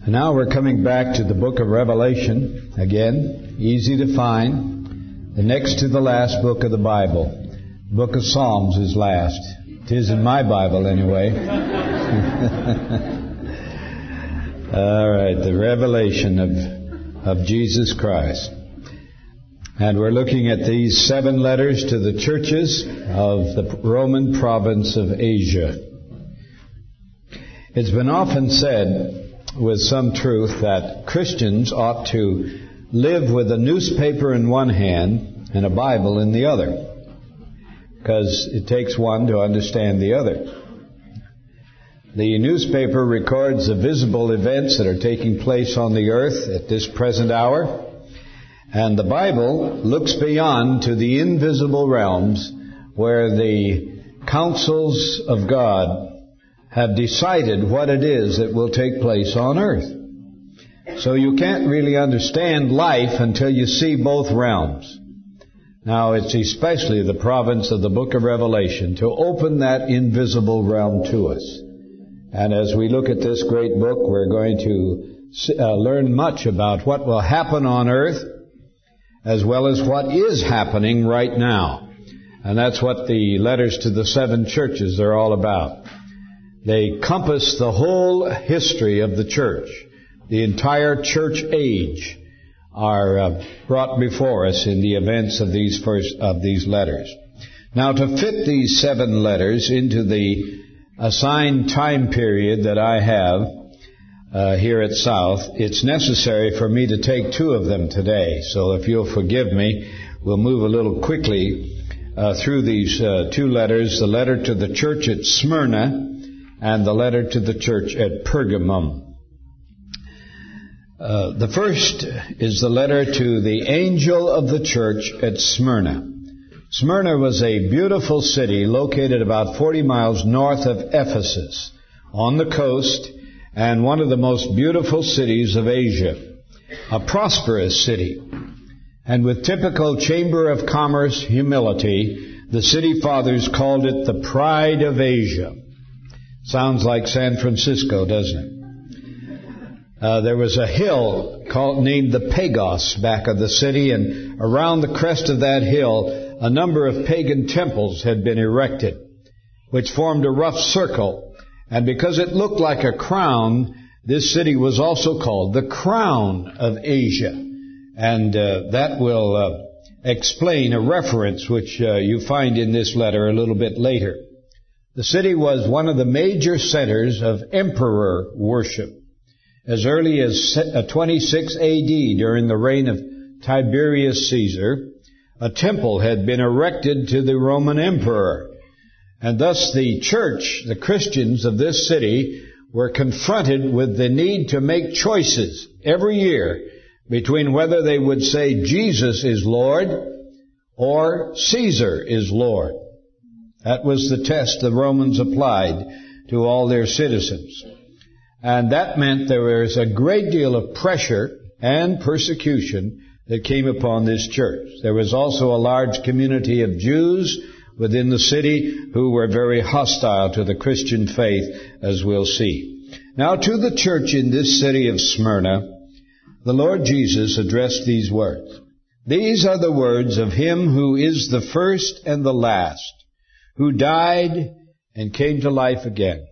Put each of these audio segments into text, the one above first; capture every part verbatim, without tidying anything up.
And now we're coming back to the book of Revelation again, easy to find, the next to the last book of the Bible. The book of Psalms is last. It is in my Bible anyway. All right, the revelation of, of Jesus Christ. And we're looking at these seven letters to the churches of the Roman province of Asia. It's been often said, with some truth, that Christians ought to live with a newspaper in one hand and a Bible in the other, because it takes one to understand the other. The newspaper records the visible events that are taking place on the earth at this present hour, and the Bible looks beyond to the invisible realms where the counsels of God have decided what it is that will take place on earth. So you can't really understand life until you see both realms. Now, it's especially the province of the book of Revelation to open that invisible realm to us. And as we look at this great book, we're going to uh, learn much about what will happen on earth, as well as what is happening right now. And that's what the letters to the seven churches are all about. They compass the whole history of the church. The entire church age are uh, brought before us in the events of these first of these letters. Now, to fit these seven letters into the assigned time period that I have uh, here at South, it's necessary for me to take two of them today. So if you'll forgive me, we'll move a little quickly uh, through these uh, two letters, the letter to the church at Smyrna and the letter to the church at Pergamum. Uh, the first is the letter to the angel of the church at Smyrna. Smyrna was a beautiful city located about forty miles north of Ephesus on the coast, and one of the most beautiful cities of Asia. A prosperous city. And with typical Chamber of Commerce humility, the city fathers called it the pride of Asia. Sounds like San Francisco, doesn't it? Uh, there was a hill called named the Pagos back of the city, and around the crest of that hill, a number of pagan temples had been erected, which formed a rough circle. And because it looked like a crown, this city was also called the Crown of Asia. And uh, that will uh, explain a reference which uh, you find in this letter a little bit later. The city was one of the major centers of emperor worship. As early as twenty-six A D, during the reign of Tiberius Caesar, a temple had been erected to the Roman emperor. And thus the church, the Christians of this city, were confronted with the need to make choices every year between whether they would say Jesus is Lord or Caesar is Lord. That was the test the Romans applied to all their citizens. And that meant there was a great deal of pressure and persecution that came upon this church. There was also a large community of Jews within the city who were very hostile to the Christian faith, as we'll see. Now, to the church in this city of Smyrna, the Lord Jesus addressed these words. These are the words of Him who is the first and the last, who died and came to life again.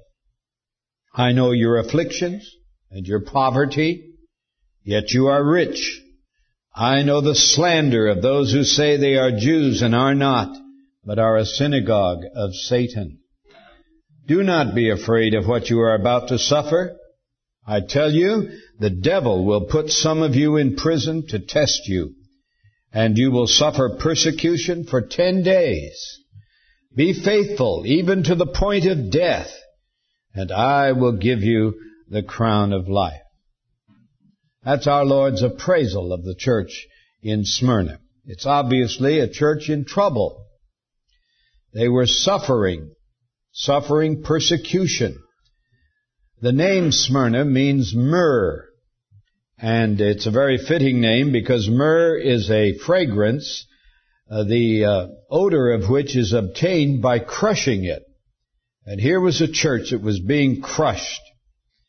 I know your afflictions and your poverty, yet you are rich. I know the slander of those who say they are Jews and are not, but are a synagogue of Satan. Do not be afraid of what you are about to suffer. I tell you, the devil will put some of you in prison to test you, and you will suffer persecution for ten days. Be faithful even to the point of death, and I will give you the crown of life. That's our Lord's appraisal of the church in Smyrna. It's obviously a church in trouble. They were suffering, suffering persecution. The name Smyrna means myrrh, and it's a very fitting name because myrrh is a fragrance, uh, the uh, odor of which is obtained by crushing it. And here was a church that was being crushed.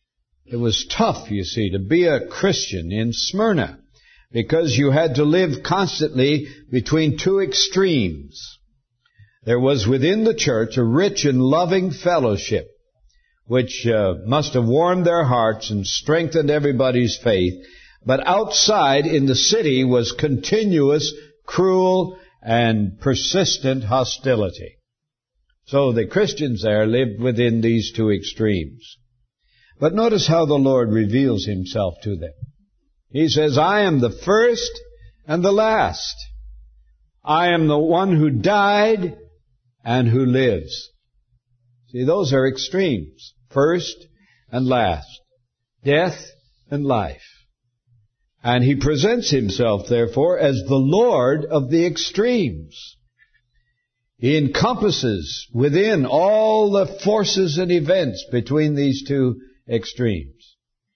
It was tough, you see, to be a Christian in Smyrna, because you had to live constantly between two extremes. There was within the church a rich and loving fellowship, which uh, must have warmed their hearts and strengthened everybody's faith. But outside in the city was continuous, cruel, and persistent hostility. So the Christians there lived within these two extremes. But notice how the Lord reveals himself to them. He says, I am the first and the last. I am the one who died and who lives. See, those are extremes. First and last. Death and life. And he presents himself, therefore, as the Lord of the extremes. He encompasses within all the forces and events between these two extremes.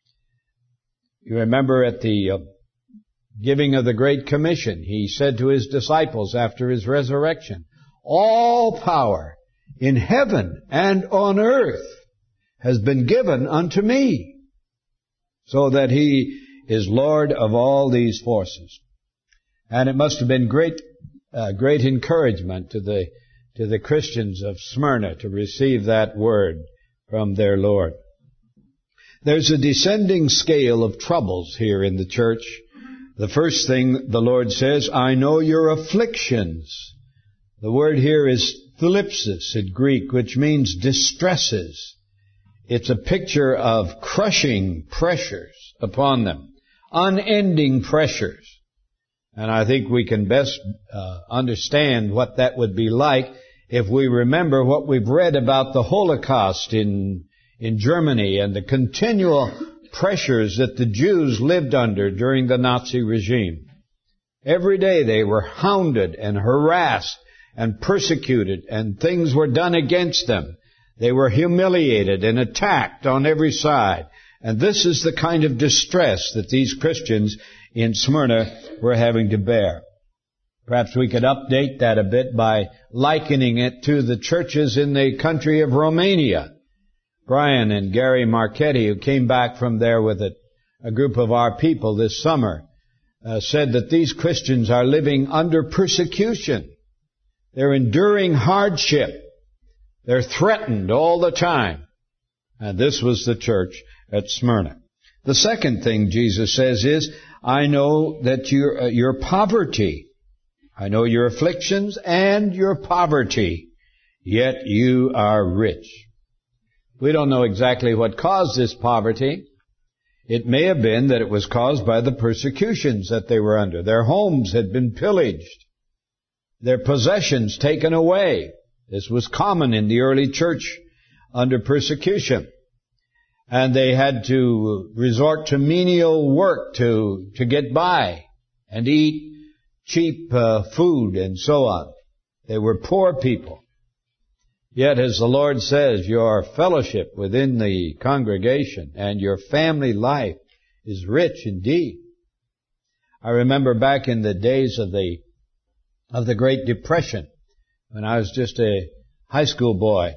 You remember at the uh, giving of the Great Commission, he said to his disciples after his resurrection, all power in heaven and on earth has been given unto me, so that he is Lord of all these forces. And it must have been great, uh, great encouragement to the, to the Christians of Smyrna to receive that word from their Lord. There's a descending scale of troubles here in the church. The first thing the Lord says, I know your afflictions. The word here is thlipsis in Greek, which means distresses. It's a picture of crushing pressures upon them. Unending pressures. And I think we can best uh, understand what that would be like if we remember what we've read about the Holocaust in, in Germany and the continual pressures that the Jews lived under during the Nazi regime. Every day they were hounded and harassed and persecuted, and things were done against them. They were humiliated and attacked on every side. And this is the kind of distress that these Christians in Smyrna were having to bear. Perhaps we could update that a bit by likening it to the churches in the country of Romania. Brian and Gary Marchetti, who came back from there with a, a group of our people this summer, uh, said that these Christians are living under persecution. They're enduring hardship. They're threatened all the time. And this was the church at Smyrna. The second thing Jesus says is, I know that your, uh, your poverty, I know your afflictions and your poverty, yet you are rich. We don't know exactly what caused this poverty. It may have been that it was caused by the persecutions that they were under. Their homes had been pillaged, their possessions taken away. This was common in the early church under persecution. And they had to resort to menial work to, to get by and eat cheap uh, food and so on. They were poor people. Yet, as the Lord says, your fellowship within the congregation and your family life is rich indeed. I remember back in the days of the, of the Great Depression, when I was just a high school boy,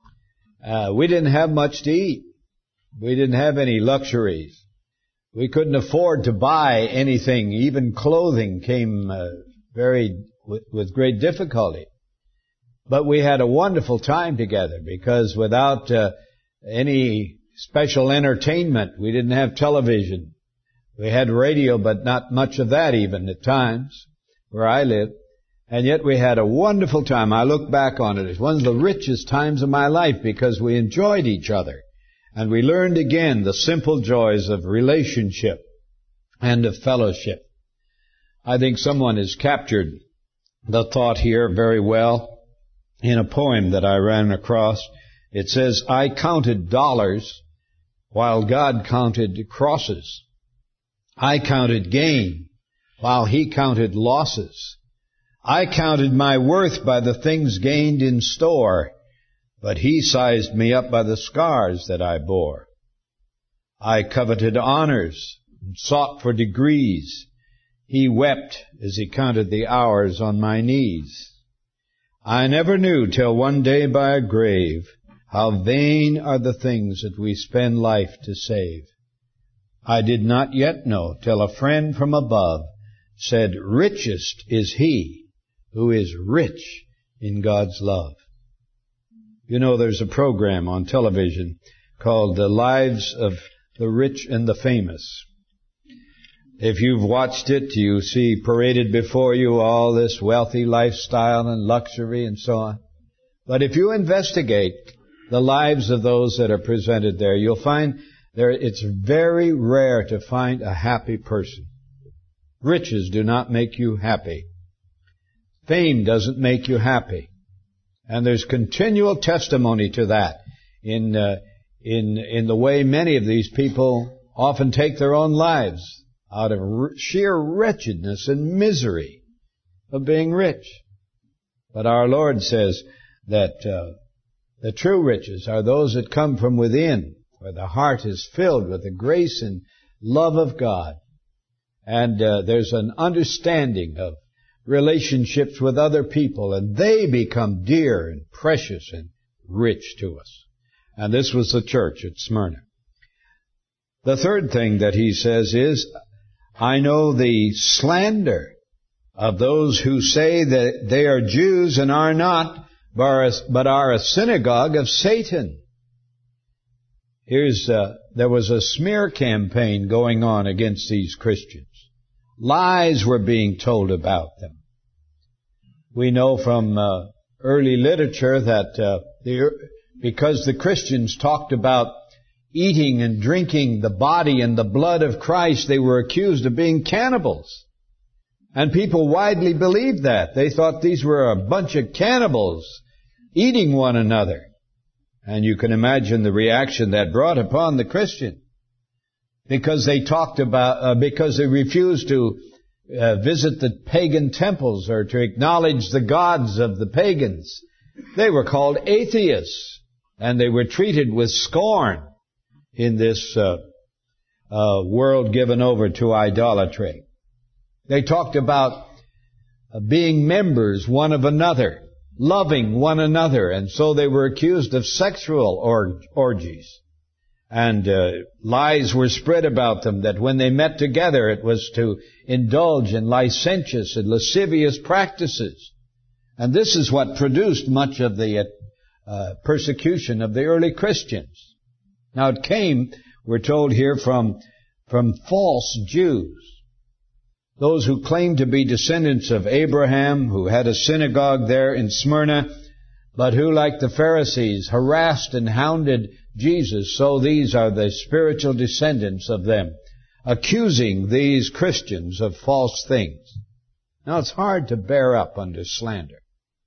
uh, we didn't have much to eat. We didn't have any luxuries. We couldn't afford to buy anything. Even clothing came uh, very with, with great difficulty. But we had a wonderful time together because without uh, any special entertainment, we didn't have television. We had radio, but not much of that even at times where I lived. And yet we had a wonderful time. I look back on it as one of the richest times of my life because we enjoyed each other. And we learned again the simple joys of relationship and of fellowship. I think someone has captured the thought here very well in a poem that I ran across. It says, I counted dollars while God counted crosses. I counted gain while He counted losses. I counted my worth by the things gained in store, but He sized me up by the scars that I bore. I coveted honors and sought for degrees. He wept as He counted the hours on my knees. I never knew till one day by a grave How vain are the things that we spend life to save. I did not yet know till a friend from above said, richest is he who is rich in God's love. You know, there's a program on television called The Lives of the Rich and the Famous. If you've watched it, you see paraded before you all this wealthy lifestyle and luxury and so on. But if you investigate the lives of those that are presented there, you'll find there it's very rare to find a happy person. Riches do not make you happy. Fame doesn't make you happy. And there's continual testimony to that in uh, in in the way many of these people often take their own lives out of r- sheer wretchedness and misery of being rich. But our Lord says that uh, the true riches are those that come from within, where the heart is filled with the grace and love of God. And uh, there's an understanding of relationships with other people, and they become dear and precious and rich to us. And this was the church at Smyrna. The third thing that he says is, I know the slander of those who say that they are Jews and are not, but are a synagogue of Satan. Here's, uh, there was a smear campaign going on against these Christians. Lies were being told about them. We know from uh, early literature that uh, the, because the Christians talked about eating and drinking the body and the blood of Christ, they were accused of being cannibals. And people widely believed that. They thought these were a bunch of cannibals eating one another. And you can imagine the reaction that brought upon the Christian. Because they talked about, uh, because they refused to uh, visit the pagan temples or to acknowledge the gods of the pagans. They were called atheists, and they were treated with scorn in this uh, uh, world given over to idolatry. They talked about uh, being members one of another, loving one another, and so they were accused of sexual or- orgies. And uh, lies were spread about them that when they met together it was to indulge in licentious and lascivious practices. And this is what produced much of the uh, persecution of the early Christians. Now it came, we're told here, from, from false Jews. Those who claimed to be descendants of Abraham, who had a synagogue there in Smyrna, but who, like the Pharisees, harassed and hounded Jesus, so these are the spiritual descendants of them, accusing these Christians of false things. Now, it's hard to bear up under slander.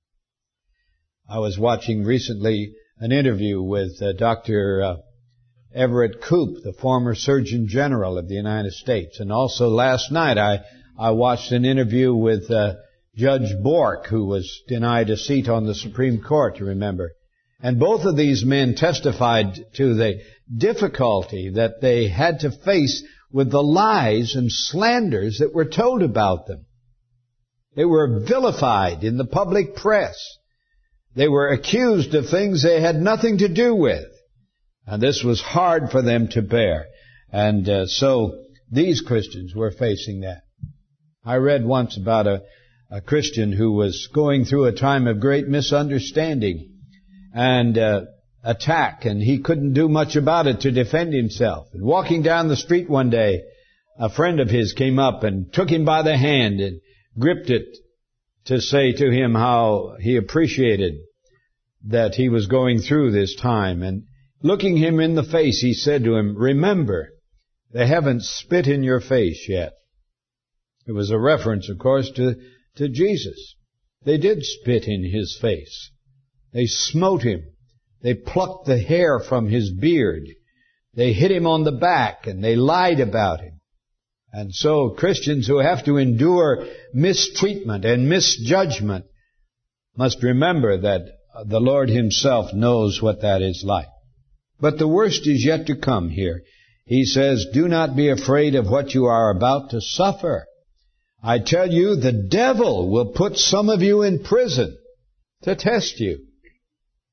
I was watching recently an interview with uh, Doctor Uh, Everett Koop, the former Surgeon General of the United States. And also last night I, I watched an interview with uh, Judge Bork, who was denied a seat on the Supreme Court, you remember. And both of these men testified to the difficulty that they had to face with the lies and slanders that were told about them. They were vilified in the public press. They were accused of things they had nothing to do with. And this was hard for them to bear. And uh, so these Christians were facing that. I read once about a, a Christian who was going through a time of great misunderstanding and uh, attack, and he couldn't do much about it to defend himself. And walking down the street one day, a friend of his came up and took him by the hand and gripped it to say to him how he appreciated that he was going through this time. And looking him in the face, he said to him, "Remember, they haven't spit in your face yet." It was a reference, of course, to, to Jesus. They did spit in his face. They smote him. They plucked the hair from his beard. They hit him on the back, and they lied about him. And so Christians who have to endure mistreatment and misjudgment must remember that the Lord himself knows what that is like. But the worst is yet to come here. He says, "Do not be afraid of what you are about to suffer. I tell you, the devil will put some of you in prison to test you."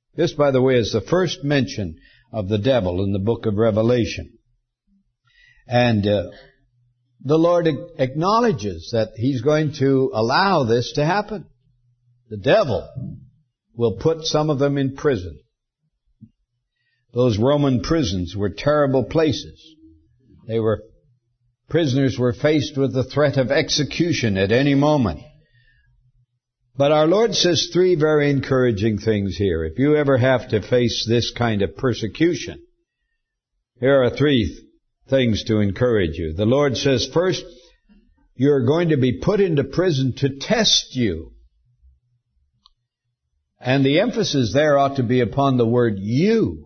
This, by the way, is the first mention of the devil in the book of Revelation. And uh, the Lord acknowledges that He's going to allow this to happen. The devil will put some of them in prison. Those Roman prisons were terrible places. They were, prisoners were faced with the threat of execution at any moment. But our Lord says three very encouraging things here. If you ever have to face this kind of persecution, here are three things to encourage you. The Lord says, first, you're going to be put into prison to test you. And the emphasis there ought to be upon the word you.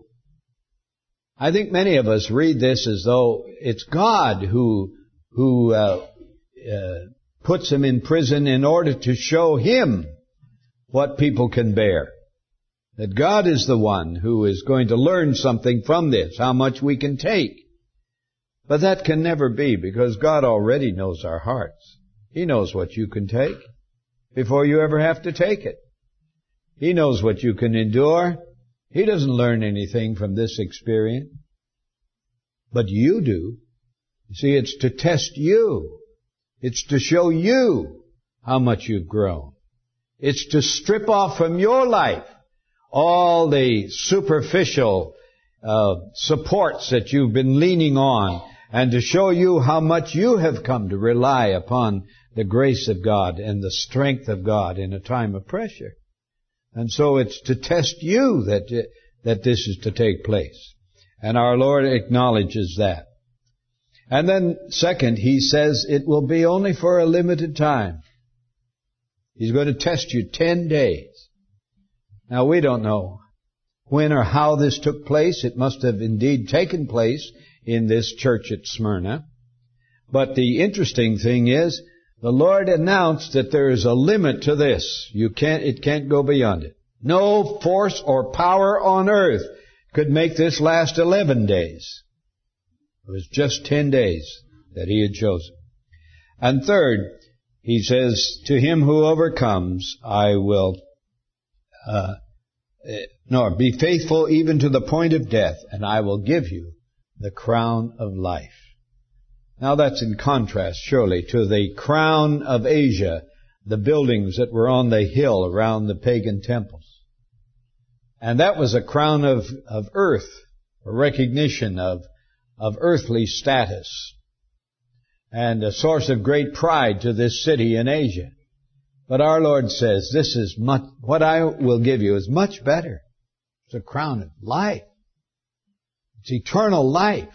I think many of us read this as though it's God who who uh, uh, puts him in prison in order to show him what people can bear. That God is the one who is going to learn something from this, how much we can take. But that can never be, because God already knows our hearts. He knows what you can take before you ever have to take it. He knows what you can endure. He doesn't learn anything from this experience. But you do. You see, it's to test you. It's to show you how much you've grown. It's to strip off from your life all the superficial uh, supports that you've been leaning on, and to show you how much you have come to rely upon the grace of God and the strength of God in a time of pressure. And so it's to test you that that this is to take place. And our Lord acknowledges that. And then, second, He says it will be only for a limited time. He's going to test you ten days. Now, we don't know when or how this took place. It must have indeed taken place in this church at Smyrna. But the interesting thing is, the Lord announced that there is a limit to this. You can't, it can't go beyond it. No force or power on earth could make this last eleven days. It was just ten days that He had chosen. And third, He says, to him who overcomes, I will, uh, nor be faithful even to the point of death, and I will give you the crown of life. Now that's in contrast, surely, to the crown of Asia, the buildings that were on the hill around the pagan temples. And that was a crown of, of earth, a recognition of, of earthly status, and a source of great pride to this city in Asia. But our Lord says, this is much, what I will give you is much better. It's a crown of life. It's eternal life.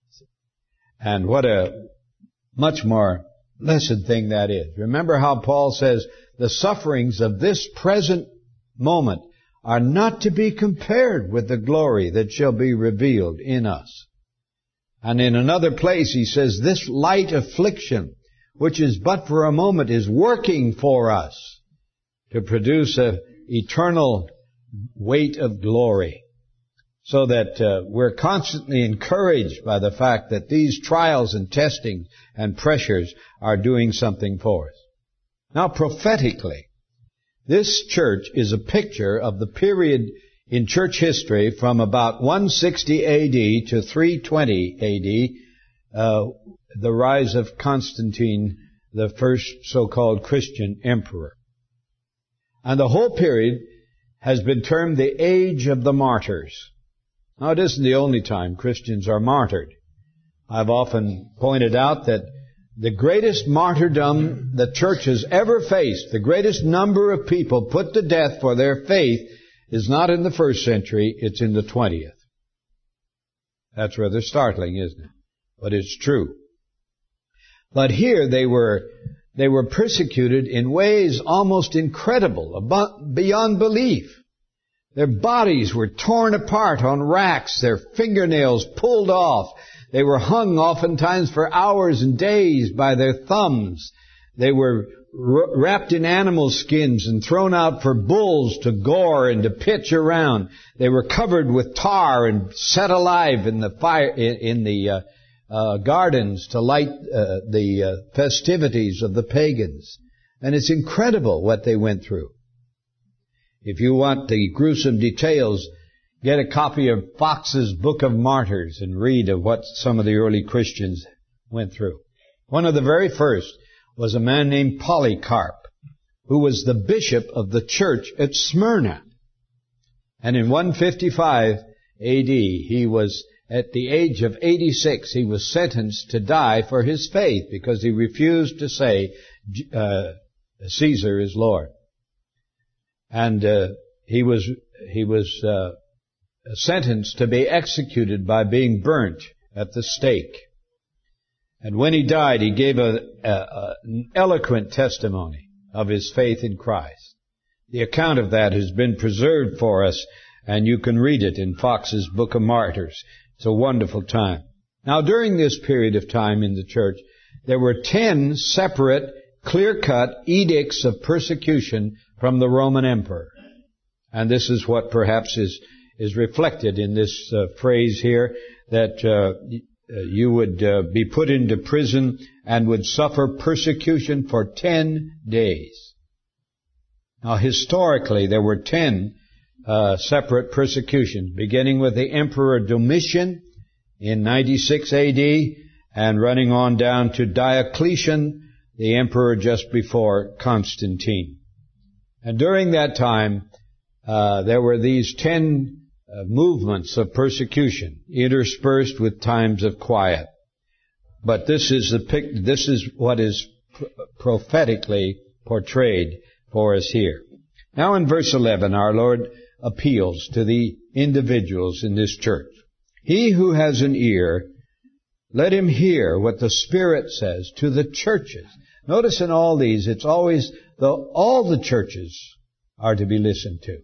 And what a much more blessed thing that is. Remember how Paul says, the sufferings of this present moment are not to be compared with the glory that shall be revealed in us. And in another place he says, this light affliction, which is but for a moment, is working for us to produce an eternal weight of glory. So that uh, we're constantly encouraged by the fact that these trials and testing and pressures are doing something for us. Now, prophetically, this church is a picture of the period in church history from about one sixty A D to three twenty A D, uh, the rise of Constantine, the first so-called Christian emperor. And the whole period has been termed the age of the martyrs. Now, it isn't the only time Christians are martyred. I've often pointed out that the greatest martyrdom the church has ever faced, the greatest number of people put to death for their faith, is not in the first century, it's in the twentieth. That's rather startling, isn't it? But it's true. But here they were, they were persecuted in ways almost incredible, beyond belief. Their bodies were torn apart on racks, their fingernails pulled off. They were hung oftentimes for hours and days by their thumbs. They were wrapped in animal skins and thrown out for bulls to gore and to pitch around. They were covered with tar and set alive in the fire, in, in the uh, uh, gardens to light uh, the uh, festivities of the pagans. And it's incredible what they went through. If you want the gruesome details, get a copy of Fox's Book of Martyrs and read of what some of the early Christians went through. One of the very first was a man named Polycarp, who was the bishop of the church at Smyrna. And in one fifty-five A D, he was, at the age of eighty-six, he was sentenced to die for his faith because he refused to say uh, Caesar is Lord. And uh, he was he was uh, sentenced to be executed by being burnt at the stake. And when he died, he gave a, a, a, an eloquent testimony of his faith in Christ. The account of that has been preserved for us, and you can read it in Fox's Book of Martyrs. It's a wonderful time. Now, during this period of time in the church, there were ten separate, clear-cut edicts of persecution from the Roman emperor. And this is what perhaps is, is reflected in this uh, phrase here, that uh, you would uh, be put into prison and would suffer persecution for ten days. Now, historically, there were ten uh, separate persecutions, beginning with the Emperor Domitian in ninety-six A D and running on down to Diocletian, the emperor just before Constantine. And during that time, uh, there were these ten uh, movements of persecution, interspersed with times of quiet. But this is the pic- this is what is pr- prophetically portrayed for us here. Now in verse eleven, our Lord appeals to the individuals in this church. He who has an ear, let him hear what the Spirit says to the churches. Notice in all these, it's always the, all the churches are to be listened to.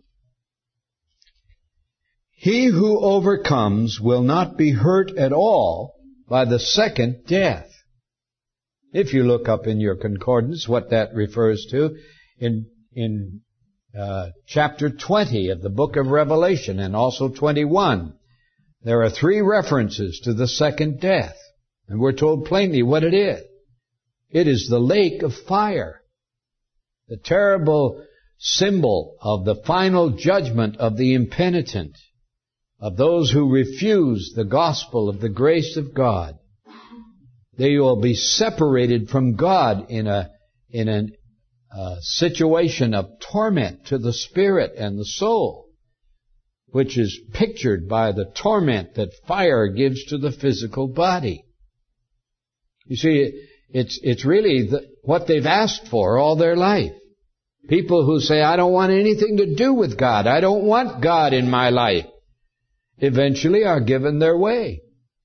He who overcomes will not be hurt at all by the second death. If you look up in your concordance what that refers to, in in uh, chapter twenty of the book of Revelation and also twenty-one, there are three references to the second death. And we're told plainly what it is. It is the lake of fire, the terrible symbol of the final judgment of the impenitent, of those who refuse the gospel of the grace of God. They will be separated from God in a in a uh, situation of torment to the spirit and the soul, which is pictured by the torment that fire gives to the physical body. You see, it's it's really the, what they've asked for all their life. People who say, I don't want anything to do with God. I don't want God in my life. Eventually are given their way.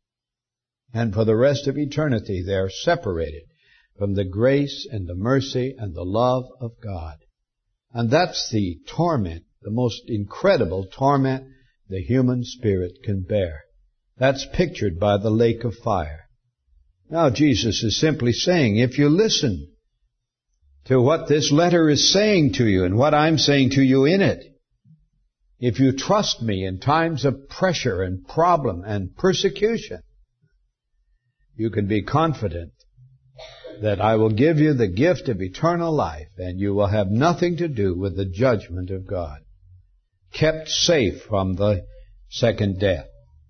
And for the rest of eternity, they are separated from the grace and the mercy and the love of God. And that's the torment, the most incredible torment the human spirit can bear. That's pictured by the lake of fire. Now Jesus is simply saying, if you listen to what this letter is saying to you and what I'm saying to you in it, if you trust me in times of pressure and problem and persecution, you can be confident that I will give you the gift of eternal life and you will have nothing to do with the judgment of God. Kept safe from the second death.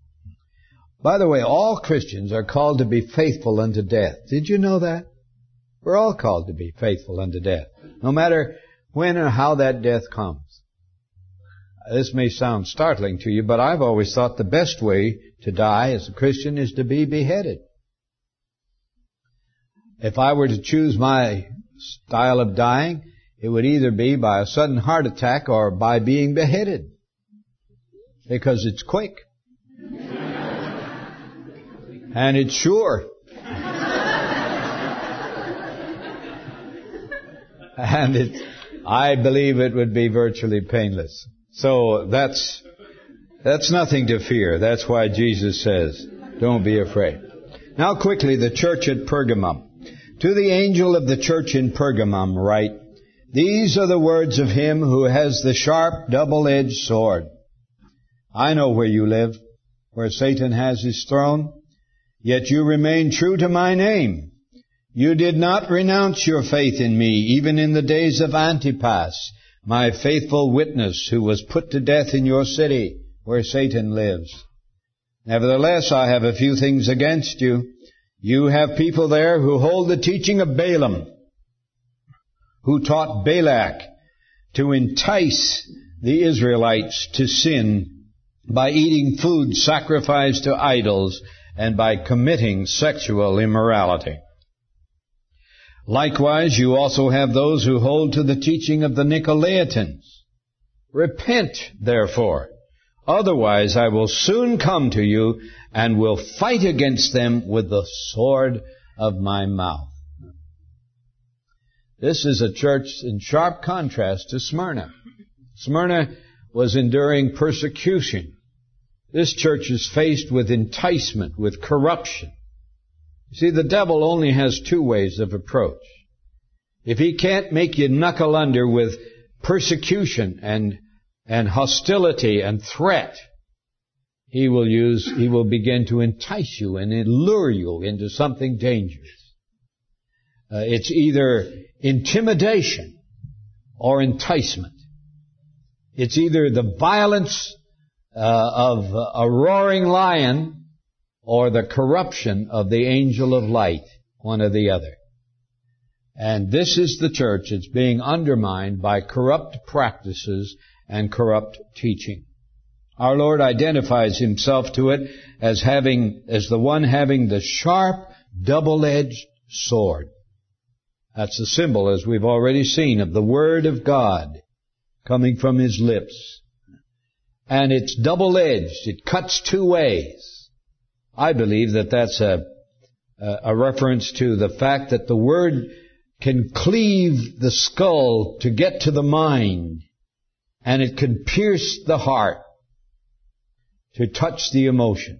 By the way, all Christians are called to be faithful unto death. Did you know that? We're all called to be faithful unto death, no matter when or how that death comes. This may sound startling to you, but I've always thought the best way to die as a Christian is to be beheaded. If I were to choose my style of dying, it would either be by a sudden heart attack or by being beheaded, because it's quick. And it's sure. And it, I believe it would be virtually painless. So that's, that's nothing to fear. That's why Jesus says, don't be afraid. Now quickly, the church at Pergamum. To the angel of the church in Pergamum write, these are the words of him who has the sharp, double-edged sword. I know where you live, where Satan has his throne. Yet you remain true to my name. You did not renounce your faith in me, even in the days of Antipas, my faithful witness who was put to death in your city where Satan lives. Nevertheless, I have a few things against you. You have people there who hold the teaching of Balaam, who taught Balak to entice the Israelites to sin by eating food sacrificed to idols and by committing sexual immorality. Likewise, you also have those who hold to the teaching of the Nicolaitans. Repent, therefore, otherwise I will soon come to you and will fight against them with the sword of my mouth. This is a church in sharp contrast to Smyrna. Smyrna was enduring persecution. This church is faced with enticement, with corruption. You see, the devil only has two ways of approach. If he can't make you knuckle under with persecution and, and hostility and threat, he will use, he will begin to entice you and lure you into something dangerous. Uh, it's either intimidation or enticement. It's either the violence uh, of a roaring lion or the corruption of the angel of light, one or the other. And this is the church that's being undermined by corrupt practices and corrupt teaching. Our Lord identifies himself to it as having, as the one having the sharp, double-edged sword. That's the symbol, as we've already seen, of the Word of God coming from his lips. And it's double-edged. It cuts two ways. I believe that that's a, a reference to the fact that the Word can cleave the skull to get to the mind, and it can pierce the heart to touch the emotions.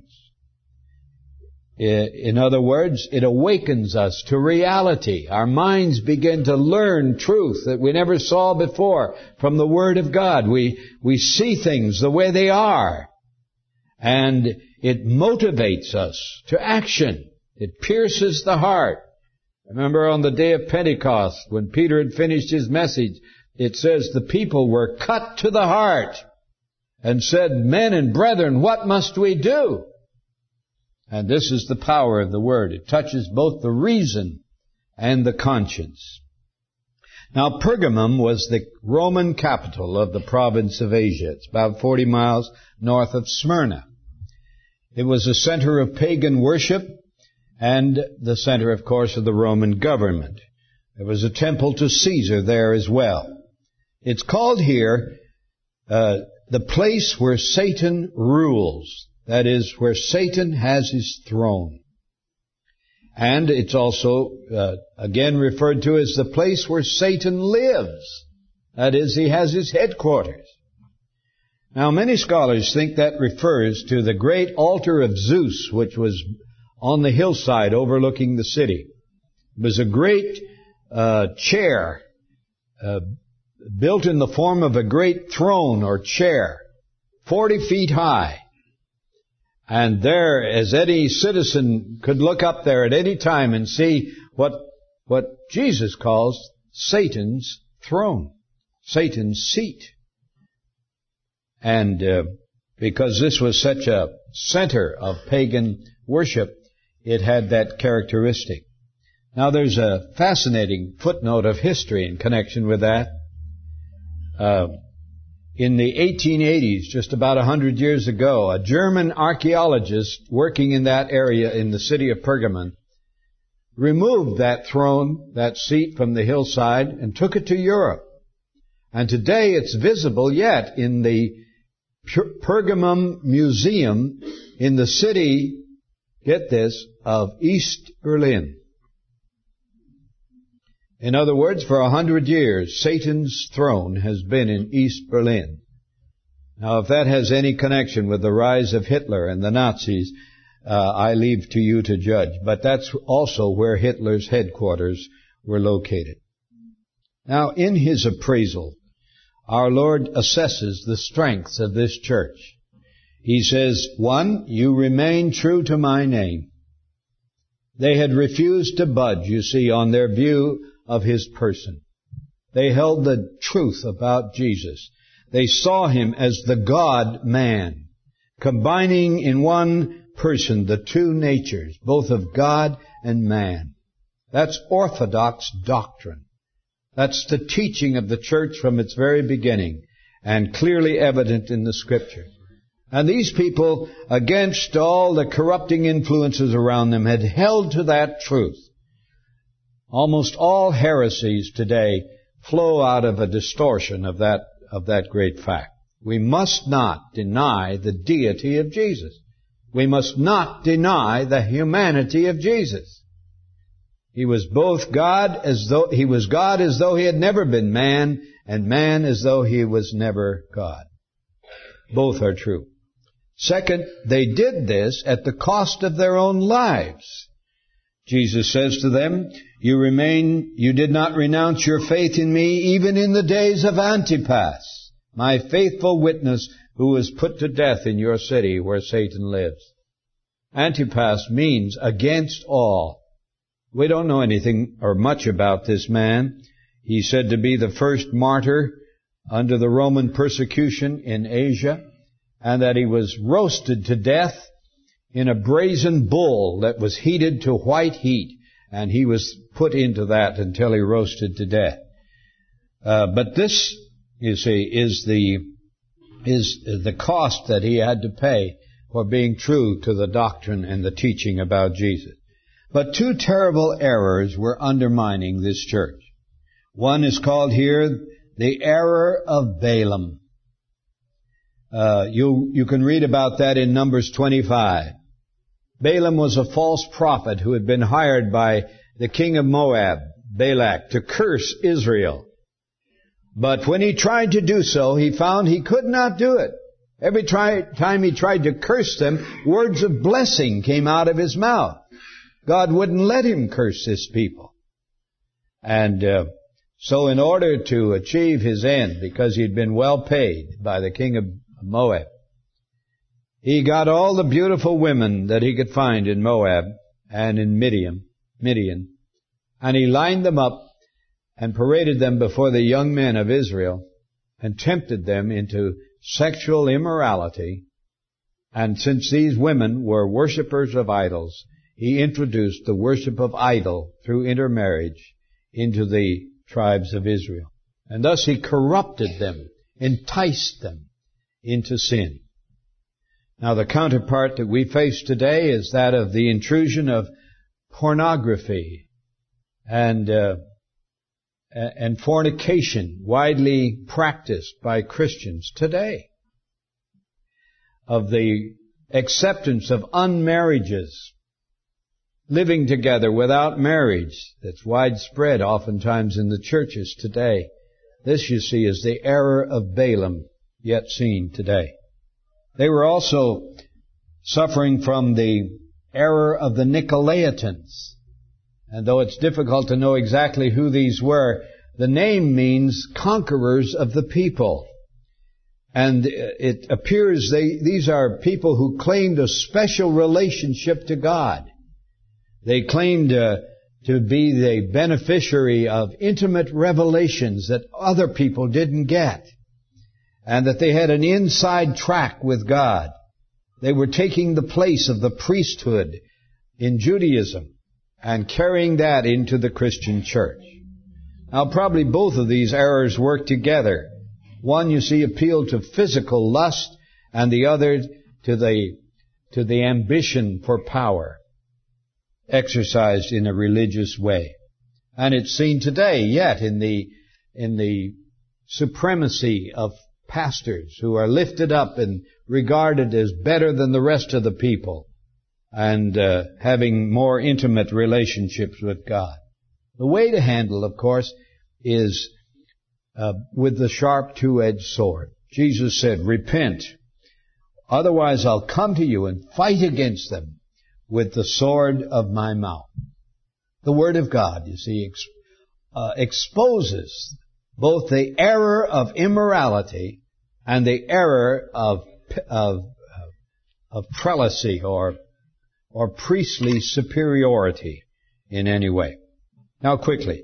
In other words, it awakens us to reality. Our minds begin to learn truth that we never saw before from the Word of God. We, we see things the way they are. And it motivates us to action. It pierces the heart. Remember on the day of Pentecost, when Peter had finished his message, it says the people were cut to the heart and said, "Men and brethren, what must we do?" And this is the power of the Word. It touches both the reason and the conscience. Now, Pergamum was the Roman capital of the province of Asia. It's about forty miles north of Smyrna. It was a center of pagan worship and the center, of course, of the Roman government. There was a temple to Caesar there as well. It's called here uh, the place where Satan rules. That is, where Satan has his throne. And it's also, uh, again referred to as the place where Satan lives. That is, he has his headquarters. Now, many scholars think that refers to the great altar of Zeus, which was on the hillside overlooking the city. It was a great uh, chair, uh, built in the form of a great throne or chair, forty feet high. And there, as any citizen could look up there at any time and see what what Jesus calls Satan's throne, Satan's seat. And uh, because this was such a center of pagan worship, it had that characteristic. Now, there's a fascinating footnote of history in connection with that. Uh, In the eighteen eighties, just about a hundred years ago, a German archaeologist working in that area in the city of Pergamon removed that throne, that seat from the hillside and took it to Europe. And today it's visible yet in the Pergamum Museum in the city, get this, of East Berlin. In other words, for a hundred years, Satan's throne has been in East Berlin. Now, if that has any connection with the rise of Hitler and the Nazis, uh, I leave to you to judge. But that's also where Hitler's headquarters were located. Now, in his appraisal, our Lord assesses the strengths of this church. He says, one, you remain true to my name. They had refused to budge, you see, on their view of his person. They held the truth about Jesus. They saw him as the God-man, combining in one person the two natures, both of God and man. That's orthodox doctrine. That's the teaching of the church from its very beginning, and clearly evident in the Scripture. And these people, against all the corrupting influences around them, had held to that truth. Almost all heresies today flow out of a distortion of that, of that great fact. We must not deny the deity of Jesus. We must not deny the humanity of Jesus. He was both God as though, he was God as though he had never been man, and man as though he was never God. Both are true. Second, they did this at the cost of their own lives. Jesus says to them, You remain, you did not renounce your faith in me even in the days of Antipas, my faithful witness who was put to death in your city where Satan lives. Antipas means against all. We don't know anything or much about this man. He's said to be the first martyr under the Roman persecution in Asia, and that he was roasted to death in a brazen bull that was heated to white heat, and he was put into that until he roasted to death. Uh, but this, you see, is the is the cost that he had to pay for being true to the doctrine and the teaching about Jesus. But two terrible errors were undermining this church. One is called here the error of Balaam. Uh, you you can read about that in Numbers twenty-five. Balaam was a false prophet who had been hired by the king of Moab, Balak, to curse Israel. But when he tried to do so, he found he could not do it. Every try, time he tried to curse them, words of blessing came out of his mouth. God wouldn't let him curse his people. And uh, so in order to achieve his end, because he'd been well paid by the king of Moab, he got all the beautiful women that he could find in Moab and in Midian, Midian, and he lined them up and paraded them before the young men of Israel and tempted them into sexual immorality. And since these women were worshippers of idols, he introduced the worship of idol through intermarriage into the tribes of Israel. And thus he corrupted them, enticed them into sin. Now the counterpart that we face today is that of the intrusion of pornography and uh, and fornication, widely practiced by Christians today. Of the acceptance of unmarriages, living together without marriage, that's widespread oftentimes in the churches today. This, you see, is the error of Balaam yet seen today. They were also suffering from the error of the Nicolaitans. And though it's difficult to know exactly who these were, the name means conquerors of the people. And it appears they, these are people who claimed a special relationship to God. They claimed uh, to be the beneficiary of intimate revelations that other people didn't get, and that they had an inside track with God. They were taking the place of the priesthood in Judaism and carrying that into the Christian church. Now, probably both of these errors work together. One, you see, appealed to physical lust, and the other to the to the ambition for power, exercised in a religious way. And it's seen today yet in the in the supremacy of pastors who are lifted up and regarded as better than the rest of the people, and uh, having more intimate relationships with God. The way to handle, of course, is uh, with the sharp two-edged sword. Jesus said, repent, otherwise I'll come to you and fight against them with the sword of my mouth. The Word of God, you see, ex- uh, exposes both the error of immorality and the error of of, of prelacy or or priestly superiority in any way. Now, quickly,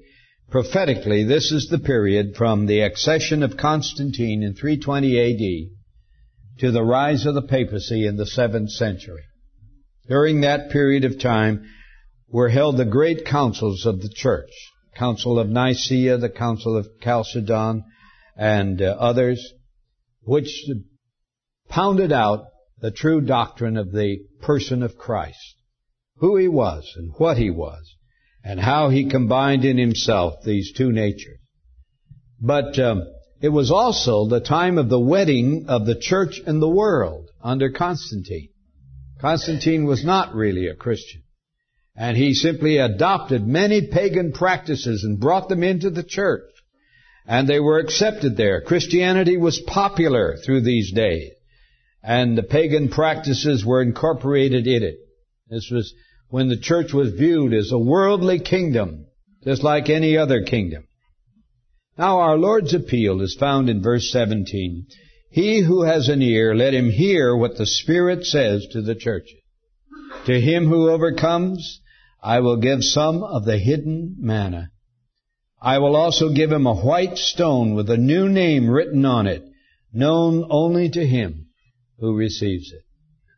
Prophetically, this is the period from the accession of Constantine in three twenty A D to the rise of the papacy in the seventh century. During that period of time were held the great councils of the church. Council of Nicaea, the Council of Chalcedon, and uh, others, which pounded out the true doctrine of the person of Christ, who He was and what He was, and how He combined in Himself these two natures. But um, it was also the time of the wedding of the church and the world under Constantine. Constantine was not really a Christian, and he simply adopted many pagan practices and brought them into the church, and they were accepted there. Christianity was popular through these days, and the pagan practices were incorporated in it. This was when the church was viewed as a worldly kingdom, just like any other kingdom. Now our Lord's appeal is found in verse seventeen. He who has an ear, let him hear what the Spirit says to the churches. To him who overcomes, I will give some of the hidden manna. I will also give him a white stone with a new name written on it, known only to him who receives it.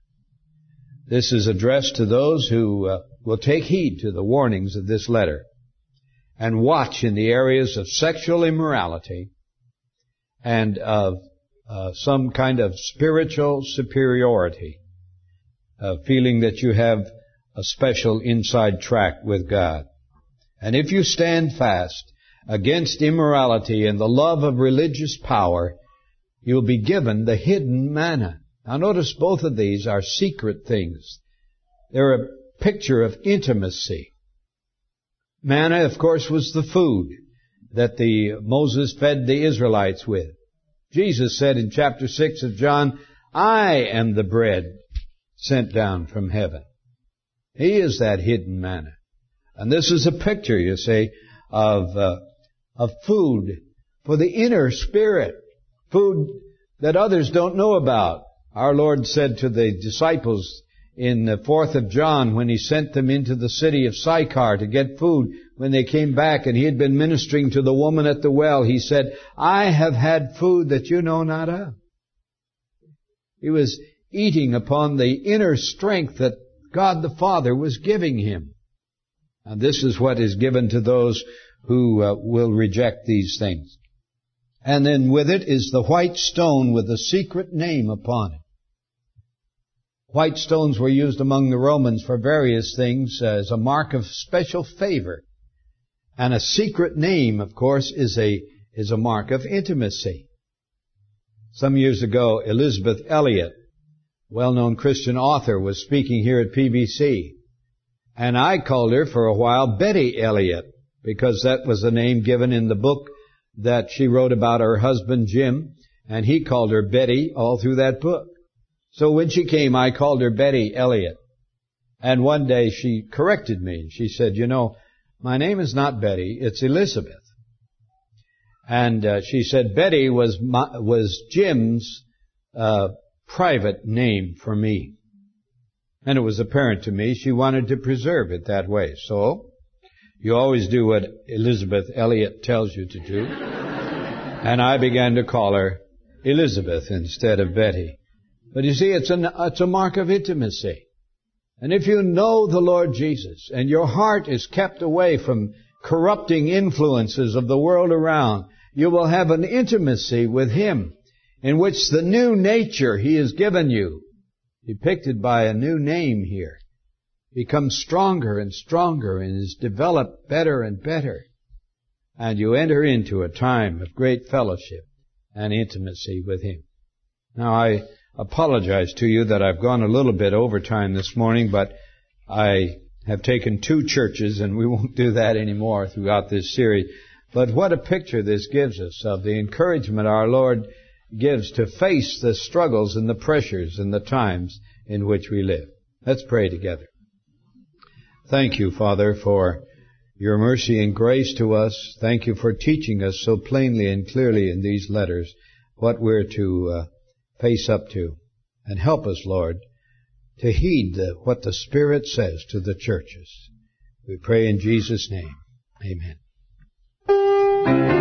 This is addressed to those who uh, will take heed to the warnings of this letter and watch in the areas of sexual immorality and of uh, some kind of spiritual superiority, uh, feeling that you have a special inside track with God. And if you stand fast against immorality and the love of religious power, you'll be given the hidden manna. Now notice both of these are secret things. They're a picture of intimacy. Manna, of course, was the food that the Moses fed the Israelites with. Jesus said in chapter six of John, I am the bread sent down from heaven. He is that hidden manna. And this is a picture, you see, of, uh, of food for the inner spirit. Food that others don't know about. Our Lord said to the disciples in the fourth of John, when He sent them into the city of Sychar to get food, when they came back and He had been ministering to the woman at the well, He said, I have had food that you know not of. He was eating upon the inner strength that God the Father was giving Him. And this is what is given to those who uh, will reject these things. And then with it is the white stone with the secret name upon it. White stones were used among the Romans for various things as a mark of special favor. And a secret name, of course, is a, is a mark of intimacy. Some years ago, Elizabeth Elliot, well-known Christian author, was speaking here at P B C. And I called her for a while Betty Elliot, because that was the name given in the book that she wrote about her husband Jim, and he called her Betty all through that book. So when she came, I called her Betty Elliot. And one day she corrected me. She said, you know, my name is not Betty, it's Elizabeth. And uh, she said Betty was my, was Jim's uh, private name for me. And it was apparent to me she wanted to preserve it that way. So you always do what Elizabeth Elliot tells you to do. And I began to call her Elizabeth instead of Betty. But you see, it's a, it's a mark of intimacy. And if you know the Lord Jesus and your heart is kept away from corrupting influences of the world around, you will have an intimacy with Him in which the new nature He has given you, depicted by a new name here, becomes stronger and stronger and is developed better and better. And you enter into a time of great fellowship and intimacy with Him. Now, I apologize to you that I've gone a little bit over time this morning, but I have taken two churches, and we won't do that anymore throughout this series. But what a picture this gives us of the encouragement our Lord gives to face the struggles and the pressures and the times in which we live. Let's pray together. Thank you, Father, for your mercy and grace to us. Thank you for teaching us so plainly and clearly in these letters what we're to uh, face up to. And help us, Lord, to heed the, what the Spirit says to the churches. We pray in Jesus' name. Amen. Thank you.